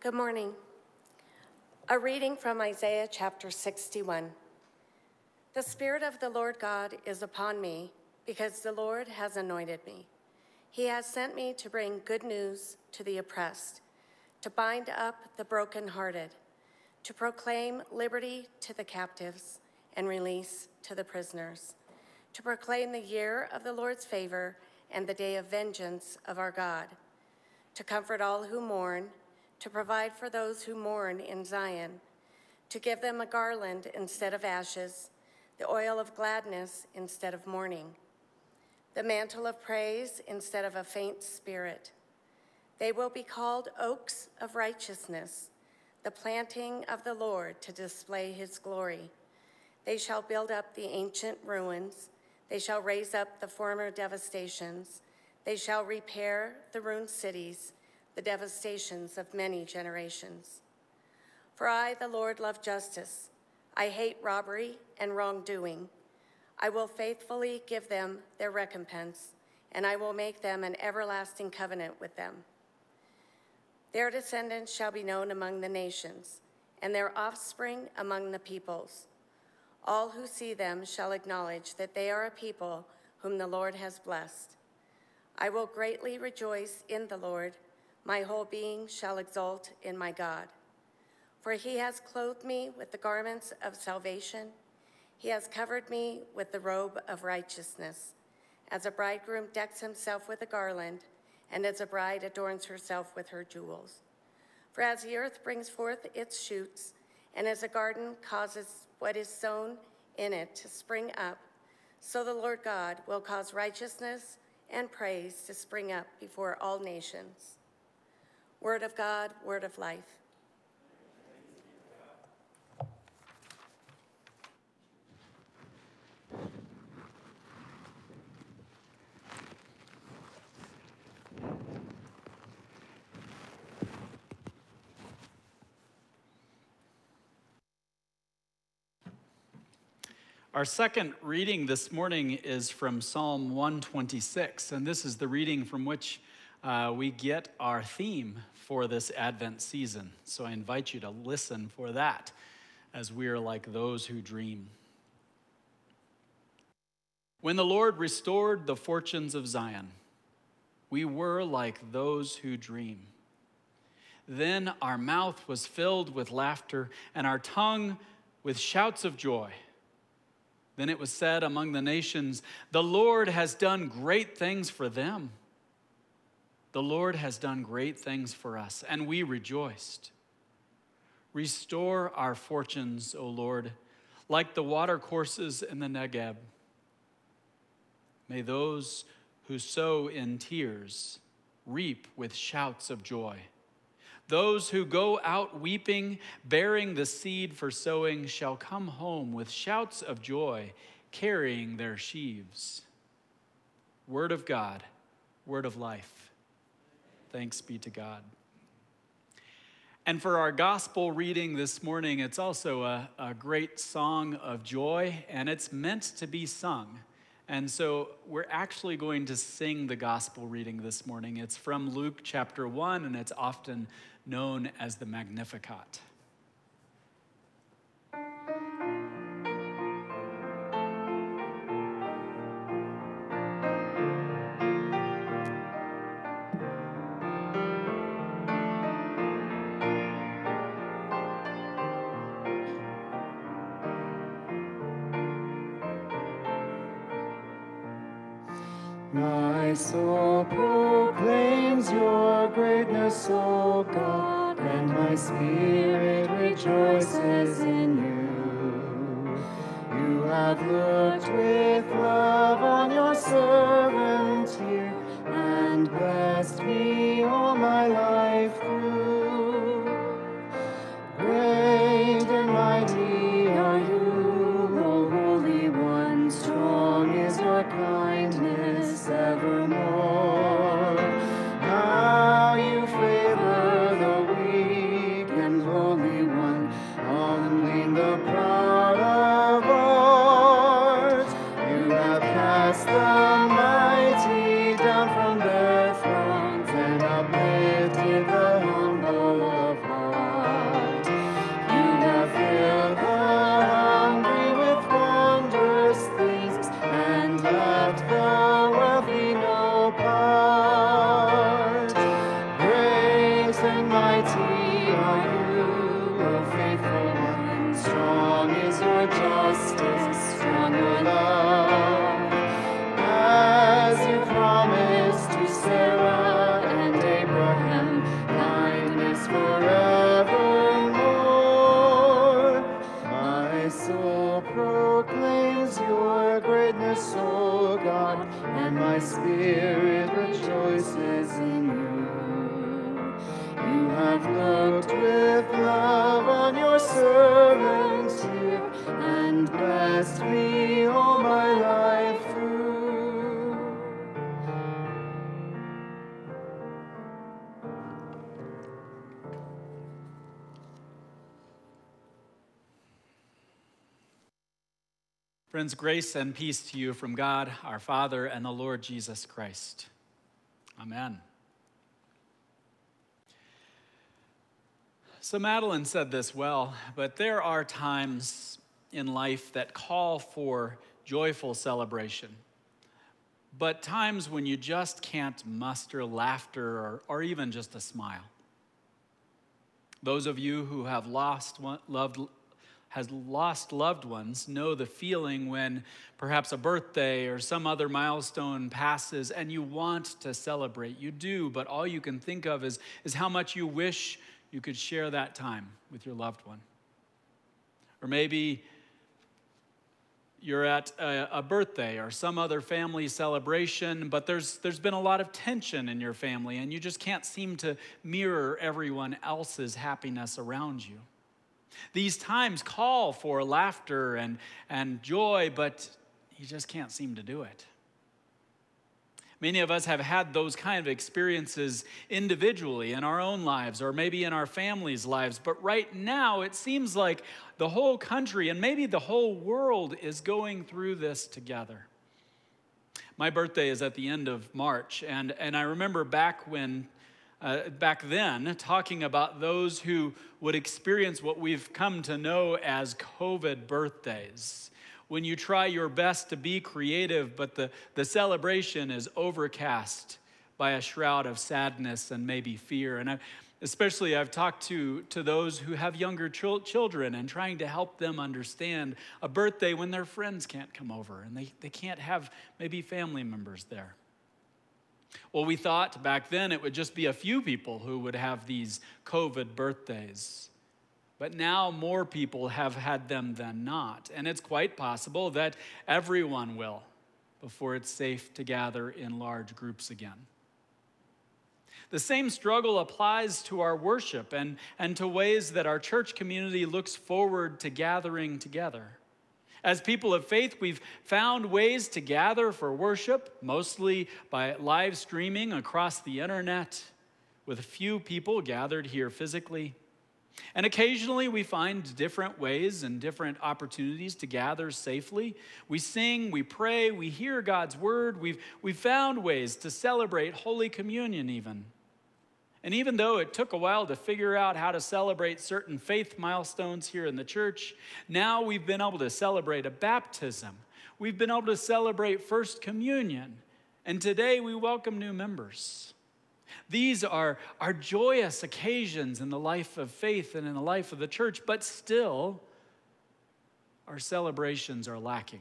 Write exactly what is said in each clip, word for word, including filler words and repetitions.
Good morning. A reading from Isaiah chapter sixty-one. The Spirit of the Lord God is upon me, because the Lord has anointed me. He has sent me to bring good news to the oppressed, to bind up the brokenhearted, to proclaim liberty to the captives and release to the prisoners, to proclaim the year of the Lord's favor and the day of vengeance of our God, to comfort all who mourn, to provide for those who mourn in Zion, to give them a garland instead of ashes, the oil of gladness instead of mourning, the mantle of praise instead of a faint spirit. They will be called oaks of righteousness, the planting of the Lord to display his glory. They shall build up the ancient ruins. They shall raise up the former devastations. They shall repair the ruined cities, the devastations of many generations. For I, the Lord, love justice. I hate robbery and wrongdoing. I will faithfully give them their recompense, and I will make them an everlasting covenant with them. Their descendants shall be known among the nations, and their offspring among the peoples. All who see them shall acknowledge that they are a people whom the Lord has blessed. I will greatly rejoice in the Lord. My whole being shall exult in my God. For he has clothed me with the garments of salvation. He has covered me with the robe of righteousness, as a bridegroom decks himself with a garland, and as a bride adorns herself with her jewels. For as the earth brings forth its shoots, and as a garden causes what is sown in it to spring up, so the Lord God will cause righteousness and praise to spring up before all nations. Word of God, word of life. Our second reading this morning is from Psalm one twenty-six, and this is the reading from which uh, we get our theme for this Advent season. So I invite you to listen for that as we are like those who dream. When the Lord restored the fortunes of Zion, we were like those who dream. Then our mouth was filled with laughter and our tongue with shouts of joy. Then it was said among the nations, the Lord has done great things for them. The Lord has done great things for us, and we rejoiced. Restore our fortunes, O Lord, like the watercourses in the Negeb. May those who sow in tears reap with shouts of joy. Those who go out weeping, bearing the seed for sowing, shall come home with shouts of joy, carrying their sheaves. Word of God, word of life. Thanks be to God. And for our gospel reading this morning, it's also a, a great song of joy, and it's meant to be sung. And so we're actually going to sing the gospel reading this morning. It's from Luke chapter one, and it's often known as the Magnificat. My soul proclaims your greatness, O God, and my spirit rejoices in you. You have looked with love on your servant here, and blessed me all my life through. Great and mighty are you, O Holy One, strong is your kindness evermore. How you favor the weak and lowly one, humbling the proud of heart. You have cast the mighty stronger justice, stronger love. As you promised to Sarah and Abraham, kindness forevermore. My soul proclaims your greatness, O God, and my spirit rejoices in you. You have looked with love on your servant here, and blessed me all my life through. Friends, grace and peace to you from God, our Father, and the Lord Jesus Christ. Amen. So Madeline said this well, but there are times in life that call for joyful celebration, but times when you just can't muster laughter or, or even just a smile. Those of you who have lost one, loved has lost loved ones know the feeling when perhaps a birthday or some other milestone passes and you want to celebrate. You do, but all you can think of is, is how much you wish you could share that time with your loved one. Or maybe you're at a, a birthday or some other family celebration, but there's there's been a lot of tension in your family and you just can't seem to mirror everyone else's happiness around you. These times call for laughter and, and joy, but you just can't seem to do it. Many of us have had those kind of experiences individually in our own lives or maybe in our families' lives, but right now it seems like the whole country and maybe the whole world is going through this together. My birthday is at the end of March, and, and I remember back when Uh, back then, talking about those who would experience what we've come to know as COVID birthdays. When you try your best to be creative, but the, the celebration is overcast by a shroud of sadness and maybe fear. And I, especially I've talked to, to those who have younger ch- children and trying to help them understand a birthday when their friends can't come over and they, they can't have maybe family members there. Well, we thought back then it would just be a few people who would have these COVID birthdays. But now more people have had them than not. And it's quite possible that everyone will before it's safe to gather in large groups again. The same struggle applies to our worship and, and to ways that our church community looks forward to gathering together. As people of faith, we've found ways to gather for worship, mostly by live streaming across the internet, with a few people gathered here physically. And occasionally we find different ways and different opportunities to gather safely. We sing, we pray, we hear God's word. We've, we've found ways to celebrate Holy Communion even. And even though it took a while to figure out how to celebrate certain faith milestones here in the church, now we've been able to celebrate a baptism. We've been able to celebrate First Communion. And today we welcome new members. These are, are joyous occasions in the life of faith and in the life of the church, but still, our celebrations are lacking.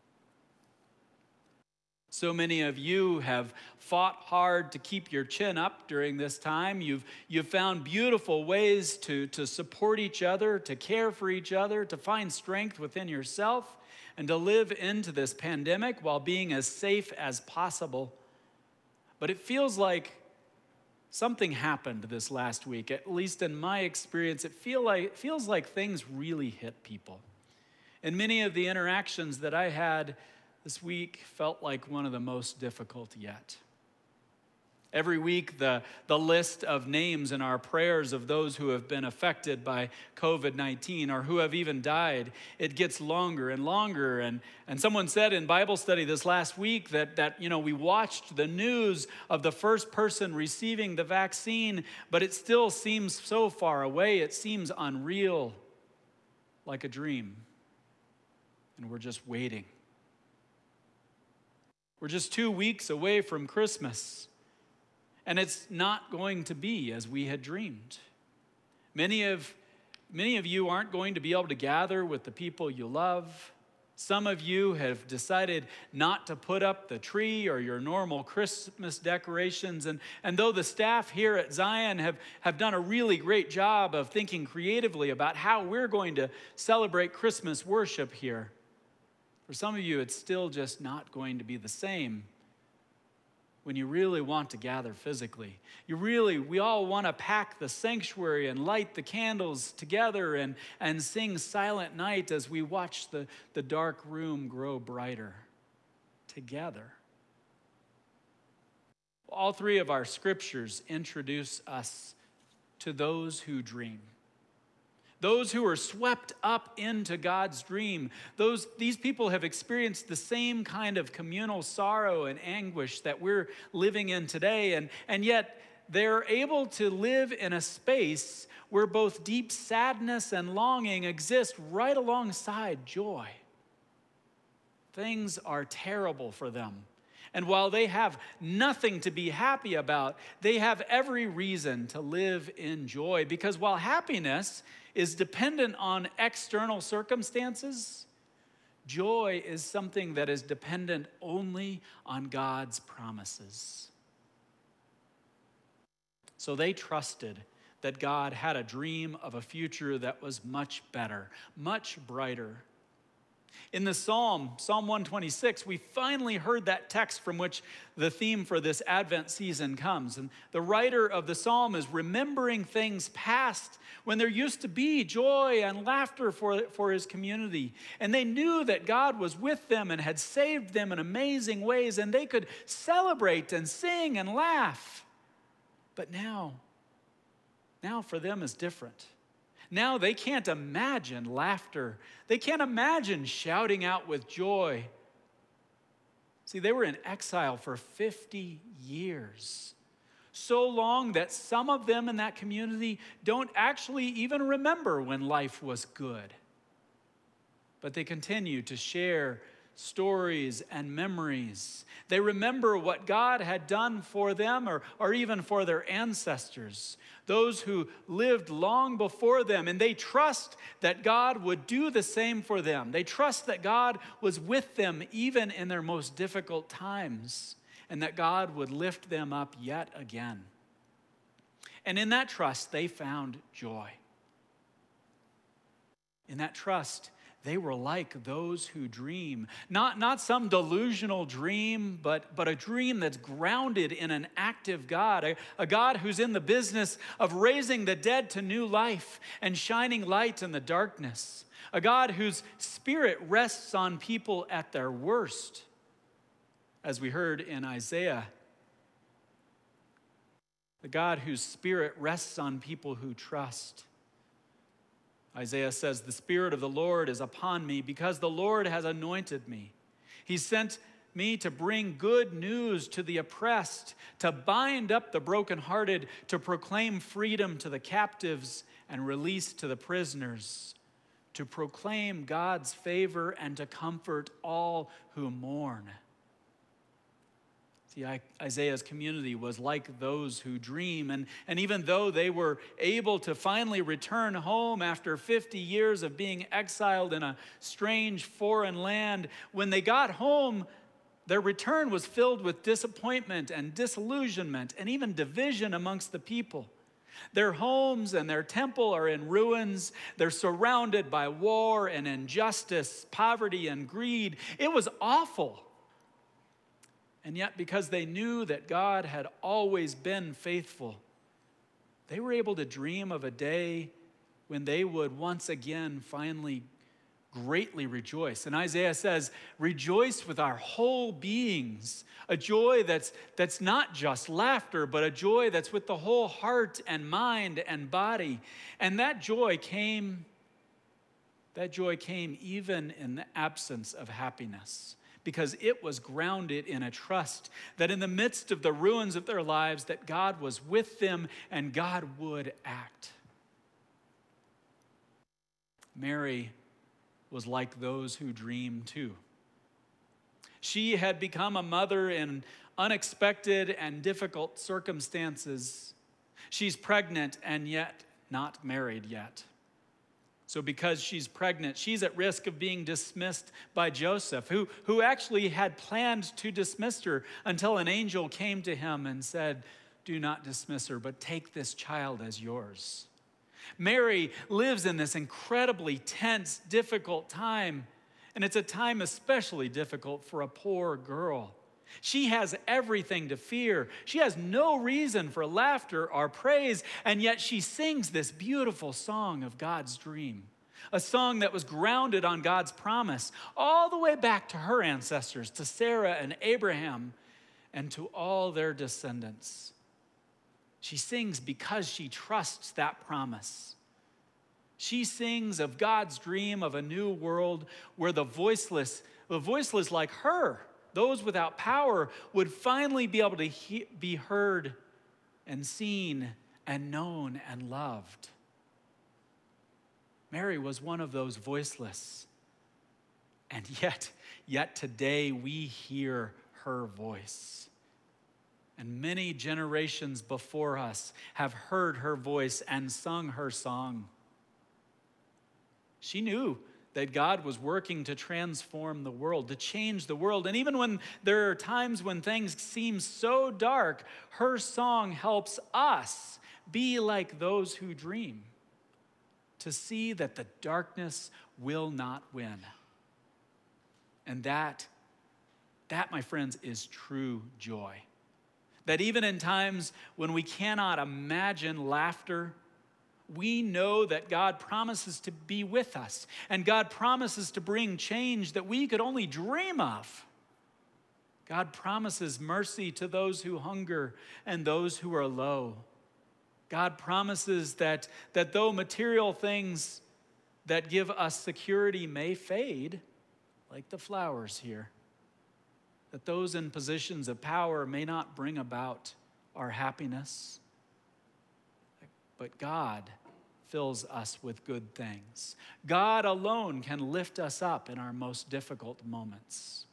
So many of you have fought hard to keep your chin up during this time. You've, you've found beautiful ways to, to support each other, to care for each other, to find strength within yourself, and to live into this pandemic while being as safe as possible. But it feels like something happened this last week. At least in my experience, it feel like, it feels like things really hit people. And many of the interactions that I had this week felt like one of the most difficult yet. Every week, the, the list of names in our prayers of those who have been affected by COVID nineteen or who have even died, it gets longer and longer. And, and someone said in Bible study this last week that, that, you know, we watched the news of the first person receiving the vaccine, but it still seems so far away. It seems unreal, like a dream. And we're just waiting. We're just two weeks away from Christmas, and it's not going to be as we had dreamed. Many of Many of you aren't going to be able to gather with the people you love. Some of you have decided not to put up the tree or your normal Christmas decorations. And, and though the staff here at Zion have, have done a really great job of thinking creatively about how we're going to celebrate Christmas worship here, for some of you, it's still just not going to be the same when you really want to gather physically. You really, we all want to pack the sanctuary and light the candles together and, and sing Silent Night as we watch the, the dark room grow brighter together. All three of our scriptures introduce us to those who dream. Those who are swept up into God's dream. Those, these people have experienced the same kind of communal sorrow and anguish that we're living in today, and, and yet they're able to live in a space where both deep sadness and longing exist right alongside joy. Things are terrible for them. And while they have nothing to be happy about, they have every reason to live in joy. Because while happiness is dependent on external circumstances, joy is something that is dependent only on God's promises. So they trusted that God had a dream of a future that was much better, much brighter. In the Psalm, Psalm one twenty-six, we finally heard that text from which the theme for this Advent season comes. And the writer of the Psalm is remembering things past when there used to be joy and laughter for, for his community. And they knew that God was with them and had saved them in amazing ways, and they could celebrate and sing and laugh. But now, now for them is different. Now they can't imagine laughter. They can't imagine shouting out with joy. See, they were in exile for fifty years. So long that some of them in that community don't actually even remember when life was good. But they continue to share stories and memories. They remember what God had done for them or, or even for their ancestors, those who lived long before them, and they trust that God would do the same for them. They trust that God was with them even in their most difficult times, and that God would lift them up yet again. And in that trust, they found joy. In that trust, they were like those who dream. Not, not some delusional dream, but, but a dream that's grounded in an active God, a, a God who's in the business of raising the dead to new life and shining light in the darkness. A God whose spirit rests on people at their worst, as we heard in Isaiah. The God whose spirit rests on people who trust. Isaiah says, "The Spirit of the Lord is upon me because the Lord has anointed me. He sent me to bring good news to the oppressed, to bind up the brokenhearted, to proclaim freedom to the captives and release to the prisoners, to proclaim God's favor and to comfort all who mourn." See, Isaiah's community was like those who dream. And, and even though they were able to finally return home after fifty years of being exiled in a strange foreign land, when they got home, their return was filled with disappointment and disillusionment and even division amongst the people. Their homes and their temple are in ruins. They're surrounded by war and injustice, poverty and greed. It was awful. And yet, because they knew that God had always been faithful, they were able to dream of a day when they would once again finally greatly rejoice. And Isaiah says, "Rejoice with our whole beings," a joy that's, that's not just laughter, but a joy that's with the whole heart and mind and body. And that joy came, that joy came even in the absence of happiness, because it was grounded in a trust that in the midst of the ruins of their lives, that God was with them and God would act. Mary was like those who dream too. She had become a mother in unexpected and difficult circumstances. She's pregnant and yet not married yet. So because she's pregnant, she's at risk of being dismissed by Joseph, who, who actually had planned to dismiss her until an angel came to him and said, do not dismiss her, but take this child as yours. Mary lives in this incredibly tense, difficult time, and it's a time especially difficult for a poor girl. She has everything to fear. She has no reason for laughter or praise, and yet she sings this beautiful song of God's dream, a song that was grounded on God's promise all the way back to her ancestors, to Sarah and Abraham, and to all their descendants. She sings because she trusts that promise. She sings of God's dream of a new world where the voiceless, the voiceless like her, those without power, would finally be able to he- be heard and seen and known and loved. Mary was one of those voiceless. And yet, yet today we hear her voice. And many generations before us have heard her voice and sung her song. She knew that God was working to transform the world, to change the world. And even when there are times when things seem so dark, her song helps us be like those who dream, to see that the darkness will not win. And that, that, my friends, is true joy. That even in times when we cannot imagine laughter, we know that God promises to be with us, and God promises to bring change that we could only dream of. God promises mercy to those who hunger and those who are low. God promises that, that though material things that give us security may fade, like the flowers here, that those in positions of power may not bring about our happiness, but God fills us with good things. God alone can lift us up in our most difficult moments.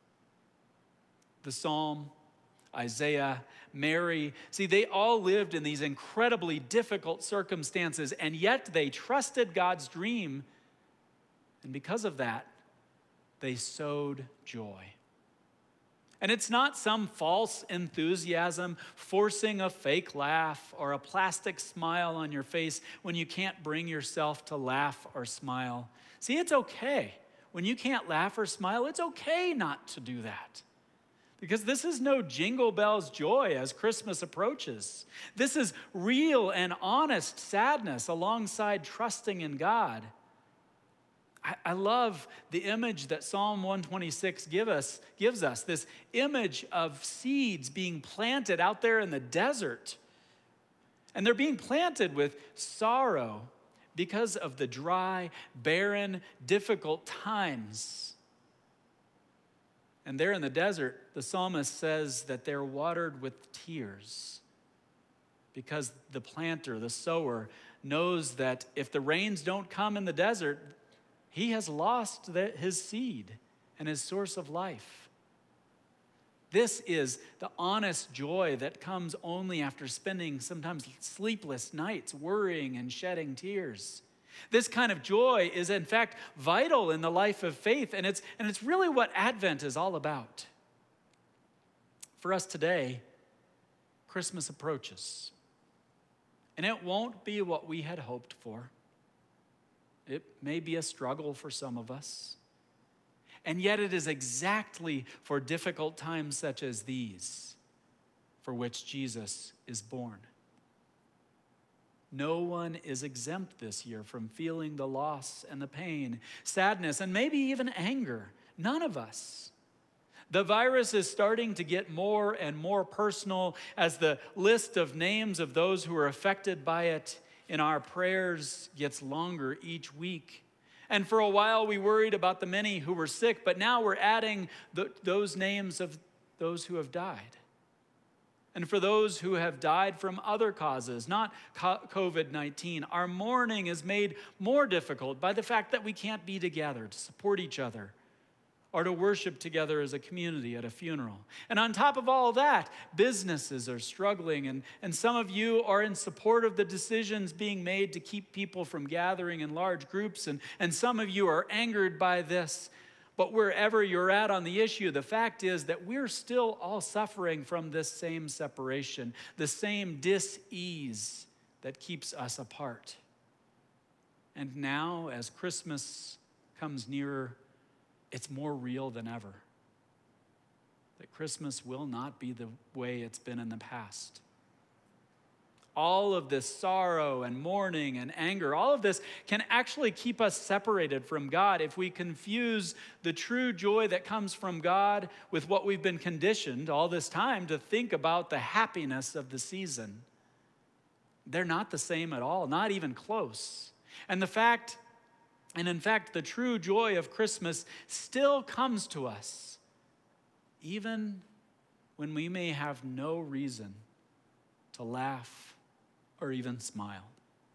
The Psalm, Isaiah, Mary, see, they all lived in these incredibly difficult circumstances, and yet they trusted God's dream, and because of that, they sowed joy. And it's not some false enthusiasm, forcing a fake laugh or a plastic smile on your face when you can't bring yourself to laugh or smile. See, it's okay. When you can't laugh or smile, it's okay not to do that. Because this is no jingle bells joy as Christmas approaches. This is real and honest sadness alongside trusting in God. I love the image that Psalm one twenty-six give us, gives us, this image of seeds being planted out there in the desert. And they're being planted with sorrow because of the dry, barren, difficult times. And there in the desert, the psalmist says that they're watered with tears because the planter, the sower, knows that if the rains don't come in the desert, he has lost the, his seed and his source of life. This is the honest joy that comes only after spending sometimes sleepless nights worrying and shedding tears. This kind of joy is in fact vital in the life of faith, and it's, and it's really what Advent is all about. For us today, Christmas approaches, and it won't be what we had hoped for. It may be a struggle for some of us. And yet it is exactly for difficult times such as these for which Jesus is born. No one is exempt this year from feeling the loss and the pain, sadness, and maybe even anger. None of us. The virus is starting to get more and more personal as the list of names of those who are affected by it in our prayers gets longer each week. And for a while we worried about the many who were sick, but now we're adding the, those names of those who have died. And for those who have died from other causes, not covid nineteen, our mourning is made more difficult by the fact that we can't be together to support each other or to worship together as a community at a funeral. And on top of all that, businesses are struggling, and, and some of you are in support of the decisions being made to keep people from gathering in large groups, and, and some of you are angered by this. But wherever you're at on the issue, the fact is that we're still all suffering from this same separation, the same dis-ease that keeps us apart. And now, as Christmas comes nearer, it's more real than ever that Christmas will not be the way it's been in the past. All of this sorrow and mourning and anger, all of this can actually keep us separated from God if we confuse the true joy that comes from God with what we've been conditioned all this time to think about the happiness of the season. They're not the same at all, not even close. And the fact, and in fact, the true joy of Christmas still comes to us, even when we may have no reason to laugh or even smile.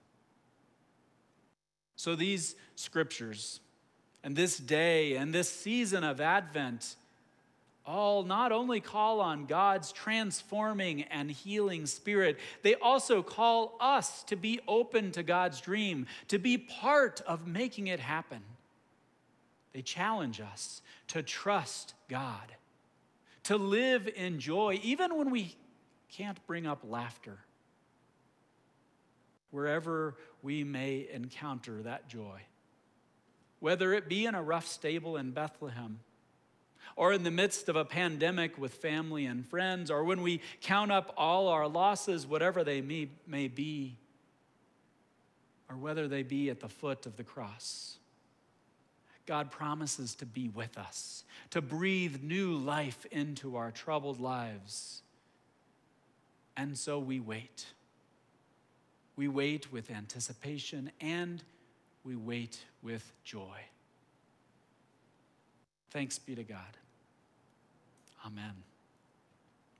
So these scriptures and this day and this season of Advent all not only call on God's transforming and healing spirit, they also call us to be open to God's dream, to be part of making it happen. They challenge us to trust God, to live in joy, even when we can't bring up laughter. Wherever we may encounter that joy, whether it be in a rough stable in Bethlehem, or in the midst of a pandemic with family and friends, or when we count up all our losses, whatever they may, may be, or whether they be at the foot of the cross. God promises to be with us, to breathe new life into our troubled lives. And so we wait. We wait with anticipation, and we wait with joy. Thanks be to God. Amen.